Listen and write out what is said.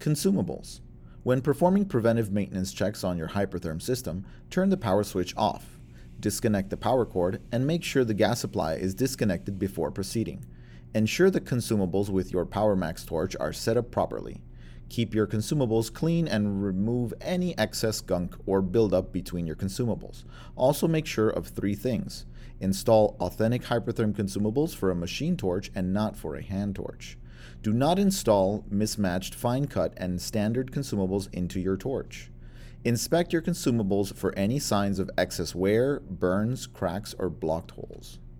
Consumables. When performing preventive maintenance checks on your Hypertherm system, turn the power switch off. Disconnect the power cord and make sure the gas supply is disconnected before proceeding. Ensure the consumables with your PowerMax torch are set up properly. Keep your consumables clean and remove any excess gunk or buildup between your consumables. Also make sure of 3 things. Install authentic Hypertherm consumables for a machine torch and not for a hand torch. Do not install mismatched fine cut and standard consumables into your torch. Inspect your consumables for any signs of excess wear, burns, cracks, or blocked holes.